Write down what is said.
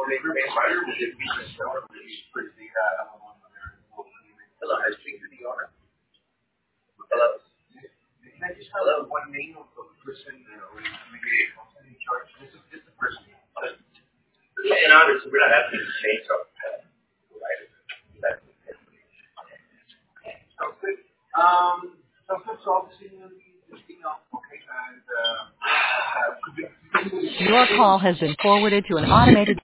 Hello, I speak to the owner. Hello. Can I just have one name of the person maybe in charge? This is the person. Yeah, and obviously we're not asking you to change something. Right? Sounds good. So obviously this email, okay, and Your call has been forwarded to an automated